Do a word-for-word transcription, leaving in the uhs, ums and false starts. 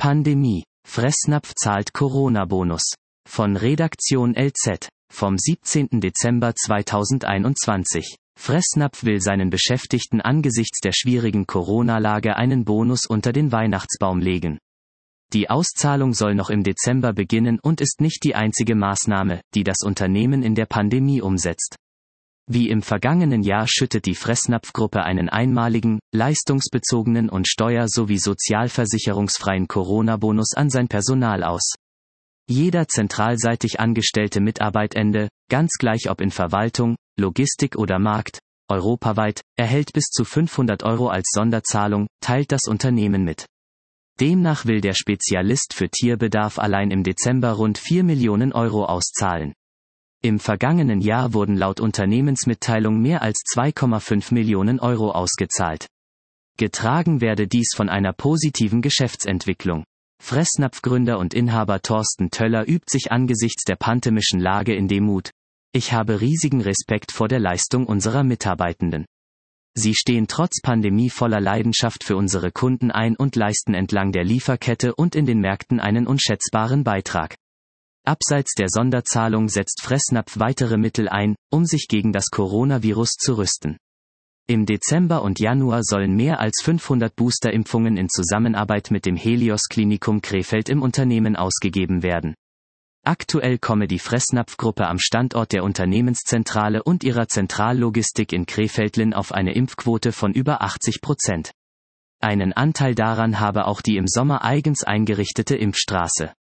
Pandemie. Fressnapf zahlt Corona-Bonus. Von Redaktion L Z. Vom siebzehnten Dezember zweitausendeinundzwanzig. Fressnapf will seinen Beschäftigten angesichts der schwierigen Corona-Lage einen Bonus unter den Weihnachtsbaum legen. Die Auszahlung soll noch im Dezember beginnen und ist nicht die einzige Maßnahme, die das Unternehmen in der Pandemie umsetzt. Wie im vergangenen Jahr schüttet die Fressnapf-Gruppe einen einmaligen, leistungsbezogenen und steuer- sowie sozialversicherungsfreien Corona-Bonus an sein Personal aus. Jeder zentralseitig angestellte Mitarbeitende, ganz gleich ob in Verwaltung, Logistik oder Markt, europaweit, erhält bis zu fünfhundert Euro als Sonderzahlung, teilt das Unternehmen mit. Demnach will der Spezialist für Tierbedarf allein im Dezember rund vier Millionen Euro auszahlen. Im vergangenen Jahr wurden laut Unternehmensmitteilung mehr als zwei Komma fünf Millionen Euro ausgezahlt. Getragen werde dies von einer positiven Geschäftsentwicklung. Fressnapf-Gründer und Inhaber Thorsten Töller übt sich angesichts der pandemischen Lage in Demut. Ich habe riesigen Respekt vor der Leistung unserer Mitarbeitenden. Sie stehen trotz Pandemie voller Leidenschaft für unsere Kunden ein und leisten entlang der Lieferkette und in den Märkten einen unschätzbaren Beitrag. Abseits der Sonderzahlung setzt Fressnapf weitere Mittel ein, um sich gegen das Coronavirus zu rüsten. Im Dezember und Januar sollen mehr als fünfhundert Boosterimpfungen in Zusammenarbeit mit dem Helios Klinikum Krefeld im Unternehmen ausgegeben werden. Aktuell komme die Fressnapf-Gruppe am Standort der Unternehmenszentrale und ihrer Zentrallogistik in Krefeldlin auf eine Impfquote von über achtzig Prozent. Einen Anteil daran habe auch die im Sommer eigens eingerichtete Impfstraße.